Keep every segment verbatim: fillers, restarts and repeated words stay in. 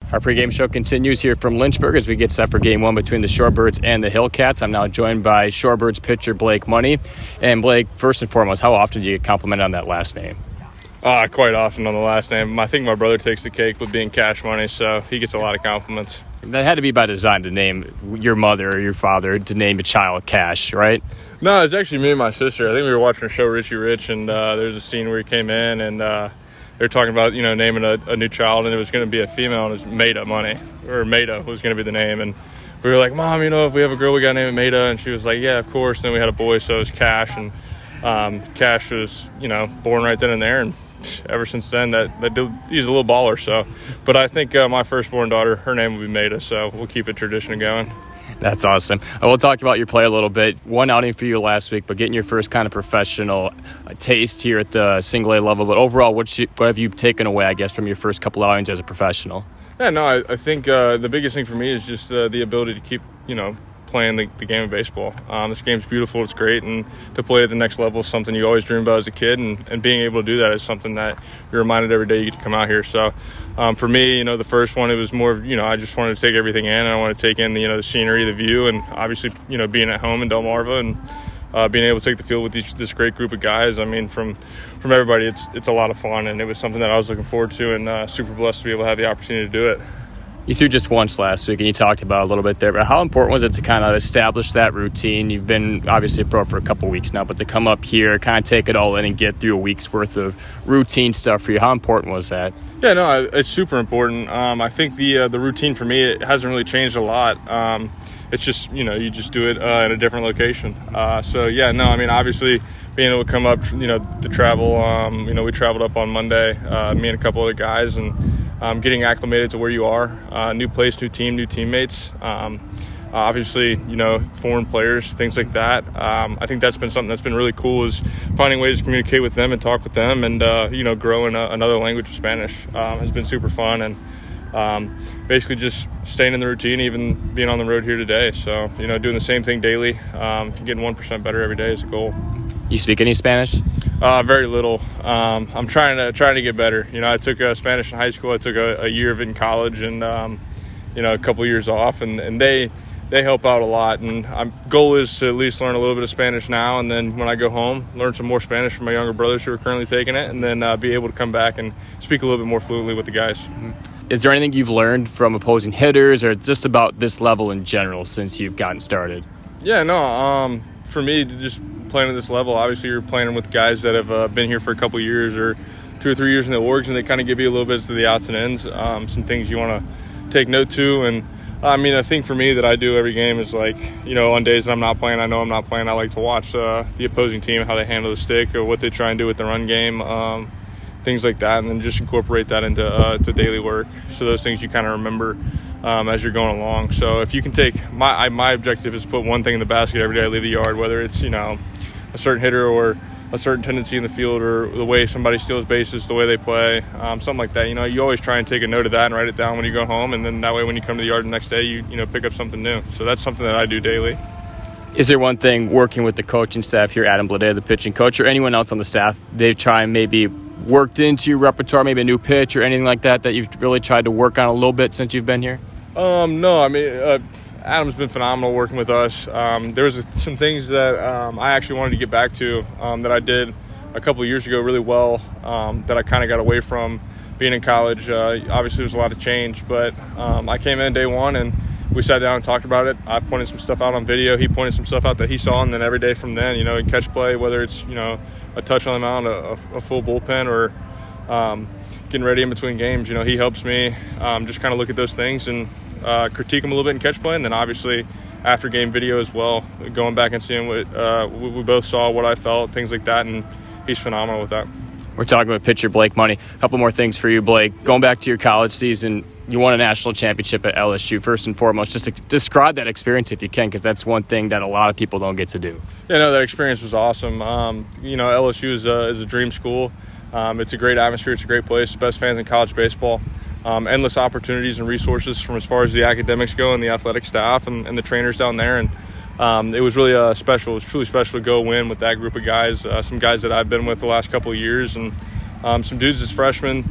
Our pregame show continues here from Lynchburg as we get set for game one between the Shorebirds and the Hillcats. I'm now joined by Shorebirds pitcher Blake Money. And Blake, first and foremost, how often do you get complimented on that last name? Uh, quite often on the last name. I think my brother takes the cake with being Cash Money, so he gets a lot of compliments. That had to be by design to name your mother or your father, to name a child Cash, right? No, it was actually me and my sister. I think we were watching a show, Richie Rich, and uh, there was a scene where he came in and uh, they were talking about, you know, naming a, a new child, and it was going to be a female, and it was Maida Money, or Maida was going to be the name. And we were like, Mom, you know, if we have a girl, we got to name it Maida. And she was like, yeah, of course. And then we had a boy, so it was Cash. And um, Cash was, you know, born right then and there. And ever since then, that, that did, he's a little baller. So, but I think uh, my firstborn daughter, her name will be Maida, so we'll keep a tradition going. That's awesome. I will talk about your play a little bit. One outing for you last week, but getting your first kind of professional uh, taste here at the single A level. But overall, what, you, what have you taken away, I guess, from your first couple outings as a professional? Yeah, no, I, I think uh, the biggest thing for me is just uh, the ability to keep, you know, playing the, the game of baseball. Um, this game's beautiful, it's great, and to play at the next level is something you always dream about as a kid, and, and being able to do that is something that you're reminded every day you get to come out here. So um, for me, you know, the first one, it was more of, you know, I just wanted to take everything in, and I wanted to take in the, you know, the scenery, the view, and obviously, you know, being at home in Delmarva and uh, being able to take the field with these, this great group of guys. I mean, from from everybody, it's it's a lot of fun, and it was something that I was looking forward to, and uh, super blessed to be able to have the opportunity to do it. You threw just once last week, and you talked about it a little bit there, but how important was it to kind of establish that routine? You've been obviously a pro for a couple weeks now, but to come up here, kind of take it all in and get through a week's worth of routine stuff for you, how important was that? Yeah, no, it's super important. Um, I think the uh, the routine for me, it hasn't really changed a lot. Um, it's just, you know, you just do it uh, in a different location. Uh, so, yeah, no, I mean, obviously being able to come up, you know, to travel, um, you know, we traveled up on Monday, uh, me and a couple other guys, and Um, getting acclimated to where you are, uh, new place, new team, new teammates. Um, obviously, you know, foreign players, things like that. Um, I think that's been something that's been really cool, is finding ways to communicate with them and talk with them, and uh, you know, growing a, another language of Spanish um, has been super fun, and um, basically just staying in the routine, even being on the road here today. So, you know, doing the same thing daily, um, getting one percent better every day is a goal. You speak any Spanish? Uh, very little. Um, I'm trying to trying to get better. You know, I took uh, Spanish in high school. I took a, a year of it in college, and um, you know, a couple years off, and, and they they help out a lot. And my goal is to at least learn a little bit of Spanish now, and then when I go home, learn some more Spanish from my younger brothers who are currently taking it, and then uh, be able to come back and speak a little bit more fluently with the guys. Mm-hmm. Is there anything you've learned from opposing hitters, or just about this level in general since you've gotten started? Yeah, no. Um, for me, just playing at this level, obviously you're playing with guys that have uh, been here for a couple years or two or three years in the orgs, and they kind of give you a little bit to the outs and ends, um, some things you want to take note to. And I mean, a thing for me that I do every game is, like, you know, on days that I'm not playing, I know I'm not playing, I like to watch uh, the opposing team, how they handle the stick or what they try and do with the run game, um, things like that, and then just incorporate that into uh, to daily work. So those things you kind of remember Um, as you're going along. So if you can take my I, my objective is to put one thing in the basket every day I leave the yard, whether it's, you know, a certain hitter or a certain tendency in the field or the way somebody steals bases, the way they play, um, something like that. You know, you always try and take a note of that and write it down when you go home, and then that way when you come to the yard the next day, you you know, pick up something new. So that's something that I do daily. Is there one thing working with the coaching staff here, Adam Blade, the pitching coach, or anyone else on the staff, they've tried and maybe worked into your repertoire, maybe a new pitch or anything like that, that you've really tried to work on a little bit since you've been here? Um, no, I mean, uh, Adam's been phenomenal working with us. Um, there was a, some things that um, I actually wanted to get back to um, that I did a couple of years ago really well, um, that I kind of got away from being in college. Uh, obviously, there's a lot of change, but um, I came in day one and we sat down and talked about it. I pointed some stuff out on video. He pointed some stuff out that he saw, and then every day from then, you know, in catch play, whether it's, you know, a touch on the mound, a, a full bullpen, or um, getting ready in between games, you know, he helps me um, just kind of look at those things and uh, critique them a little bit in catch play, and then obviously after game video as well, going back and seeing what uh, we both saw, what I felt, things like that, and he's phenomenal with that. We're talking about pitcher Blake Money. A couple more things for you, Blake. Going back to your college season, you won a national championship at L S U. First and foremost, just to describe that experience if you can, because that's one thing that a lot of people don't get to do. Yeah, no, that experience was awesome. Um, you know, L S U is a, is a dream school. Um, it's a great atmosphere. It's a great place. Best fans in college baseball. Um, endless opportunities and resources from as far as the academics go and the athletic staff and, and the trainers down there. And um, it was really uh, special. It was truly special to go win with that group of guys, uh, some guys that I've been with the last couple of years, and um, some dudes as freshmen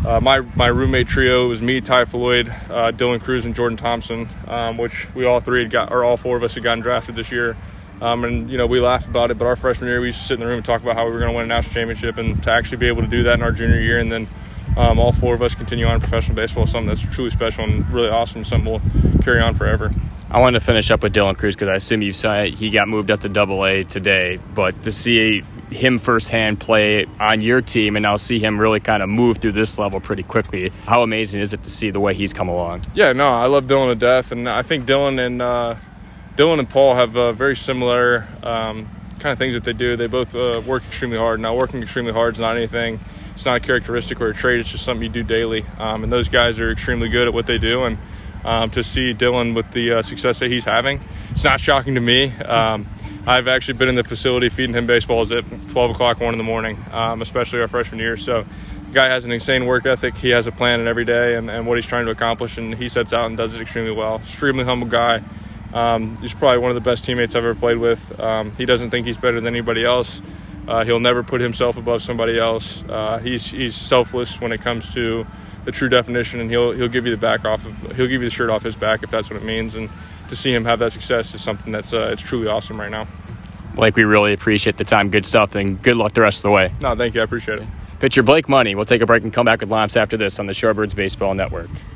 uh, my my roommate trio was me, Ty Floyd, uh, Dylan Cruz, and Jordan Thompson, um, which we all three had got, or all four of us had gotten drafted this year. Um, and, you know, we laugh about it, but our freshman year, we used to sit in the room and talk about how we were going to win a national championship, and to actually be able to do that in our junior year, and then um, all four of us continue on in professional baseball is something that's truly special and really awesome, something we'll carry on forever. I wanted to finish up with Dylan Cruz because I assume you saw he got moved up to Double A today, but to see him firsthand play on your team and now see him really kind of move through this level pretty quickly, how amazing is it to see the way he's come along? Yeah, no, I love Dylan to death, and I think Dylan and uh, Dylan and Paul have uh, very similar um, kind of things that they do. They both uh, work extremely hard. Now, working extremely hard is not anything. It's not a characteristic or a trait. It's just something you do daily. Um, and those guys are extremely good at what they do. And um, to see Dylan with the uh, success that he's having, it's not shocking to me. Um, I've actually been in the facility feeding him baseballs at twelve o'clock, one in the morning, um, especially our freshman year. So the guy has an insane work ethic. He has a plan in every day and, and what he's trying to accomplish, and he sets out and does it extremely well. Extremely humble guy. Um, he's probably one of the best teammates I've ever played with. Um, he doesn't think he's better than anybody else. Uh, he'll never put himself above somebody else. Uh, he's he's selfless when it comes to the true definition, and he'll he'll give you the back off of he'll give you the shirt off his back if that's what it means. And to see him have that success is something that's uh, it's truly awesome right now. Blake, we really appreciate the time. Good stuff, and good luck the rest of the way. No, thank you. I appreciate it. Pitcher Blake Money. We'll take a break and come back with Lamps after this on the Shorebirds Baseball Network.